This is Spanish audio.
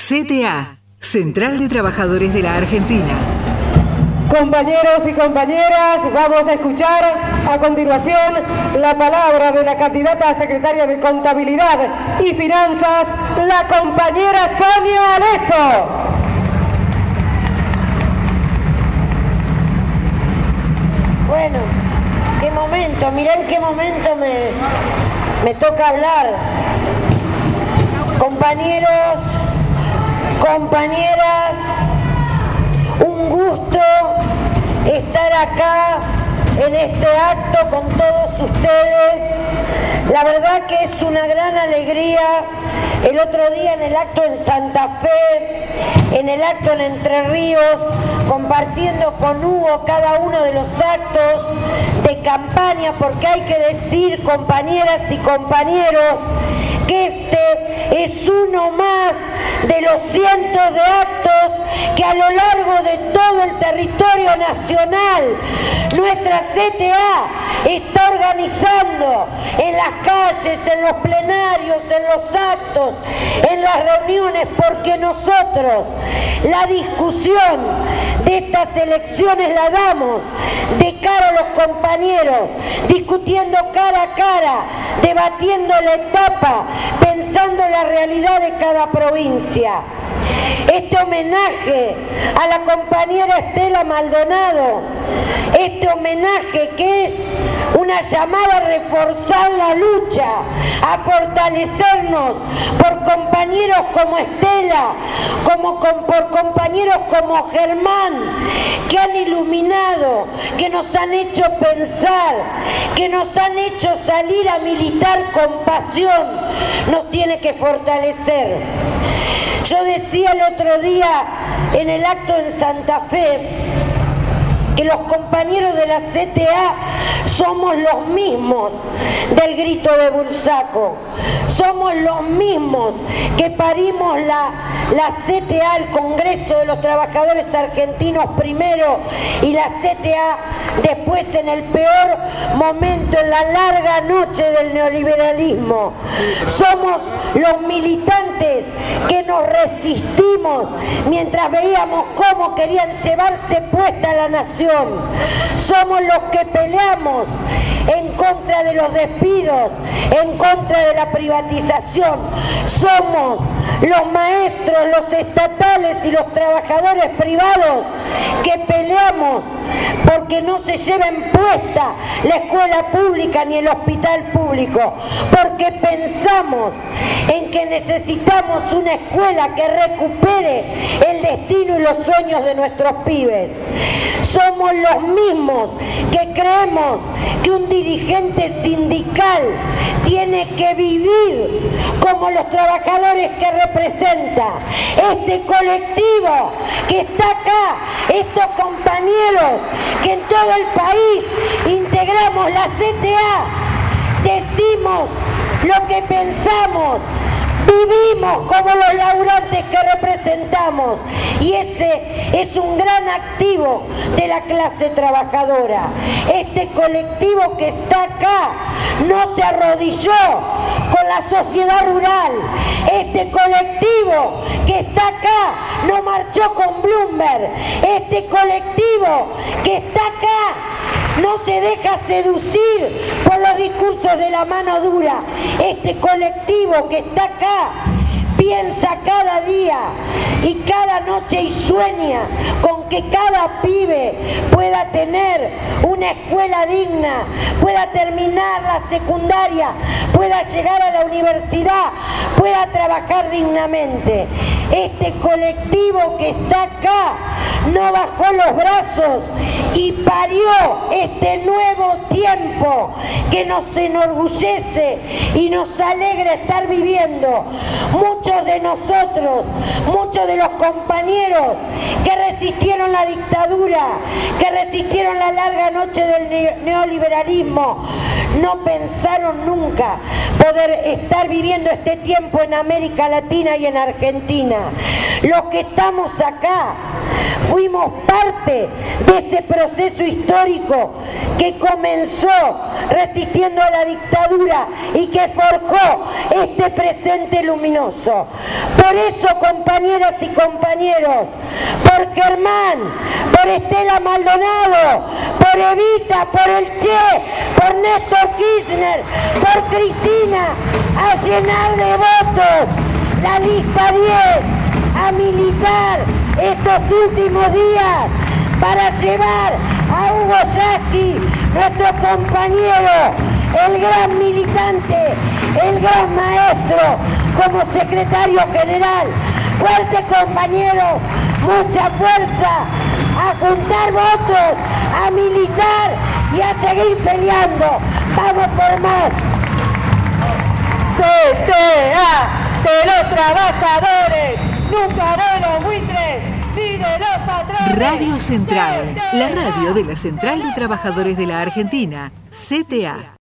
CTA, Central de Trabajadores de la Argentina. Compañeros y compañeras, vamos a escuchar a continuación la palabra de la candidata a secretaria de Contabilidad y Finanzas, la compañera Sonia Aleso. Bueno, qué momento, mirá en qué momento me toca hablar. Compañeros, compañeras, un gusto estar acá en este acto con todos ustedes. La verdad que es una gran alegría. El otro día en el acto en Santa Fe, en el acto en Entre Ríos, compartiendo con Hugo cada uno de los actos de campaña, porque hay que decir, compañeras y compañeros, que este es uno más de los cientos de actos que a lo largo de todo el territorio nacional nuestra CTA está organizando en las calles, en los plenarios, en los actos, en las reuniones, porque nosotros la discusión de estas elecciones la damos de cara a los compañeros, discutiendo cara a cara, debatiendo la etapa, pensando en la realidad de cada provincia. Este homenaje a la compañera Estela Maldonado, este homenaje que es una llamada a reforzar la lucha, a fortalecernos por compañeros como Estela, por compañeros como Germán, que han iluminado, que nos han hecho pensar, que nos han hecho salir a militar con pasión, nos tiene que fortalecer. Yo decía el otro día en el acto en Santa Fe que los compañeros de la CTA somos los mismos del grito de Bursaco, somos los mismos que parimos la CTA, el Congreso de los Trabajadores Argentinos primero, y la CTA después en el peor momento, en la larga noche del neoliberalismo. Somos los militantes que nos resistimos mientras veíamos cómo querían llevarse puesta la nación. Somos los que peleamos en contra de los despidos, en contra de la privatización. Somos los maestros, los estatales y los trabajadores privados que peleamos porque no se lleven puesta la escuela pública ni el hospital público, porque pensamos en que necesitamos una escuela que recupere el destino y los sueños de nuestros pibes. Somos los mismos que creemos que un dirigente sindical tiene que vivir como los trabajadores que representa. Este colectivo que está acá, estos compañeros que en todo el país integramos la CTA, decimos lo que pensamos, vivimos como los laburantes que representamos, y ese es un gran activo de la clase trabajadora. Este colectivo que está acá no se arrodilló con la sociedad rural. Este colectivo que está acá no marchó con Bloomberg. Este colectivo que está acá no se deja seducir por los discursos de la mano dura. Este colectivo que está acá piensa cada día y cada noche y sueña con que cada pibe pueda tener una escuela digna, pueda terminar la secundaria, pueda llegar a la universidad, pueda trabajar dignamente. Este colectivo que está acá no bajó los brazos y parió este nuevo tiempo que nos enorgullece y nos alegra estar viviendo. Muchos de nosotros, muchos de los compañeros que resistieron la dictadura, que resistieron la larga noche del neoliberalismo, no pensaron nunca poder estar viviendo este tiempo en América Latina y en Argentina. Los que estamos acá fuimos parte de ese proceso histórico que comenzó resistiendo a la dictadura y que forjó este presente luminoso. Por eso, compañeras y compañeros, por Germán, por Estela Maldonado, por Evita, por el Che, por Néstor Kirchner, por Cristina, a llenar de votos la lista 10, a militar estos últimos días para llevar a Hugo Yasky, nuestro compañero, el gran militante, el gran maestro, como secretario general. Fuerte, compañeros, mucha fuerza, a juntar votos, a militar y a seguir peleando. Vamos por más. CTA de los trabajadores, nunca de los buitres ni de los patrones. Radio Central, la radio de la Central de Trabajadores de la Argentina, CTA.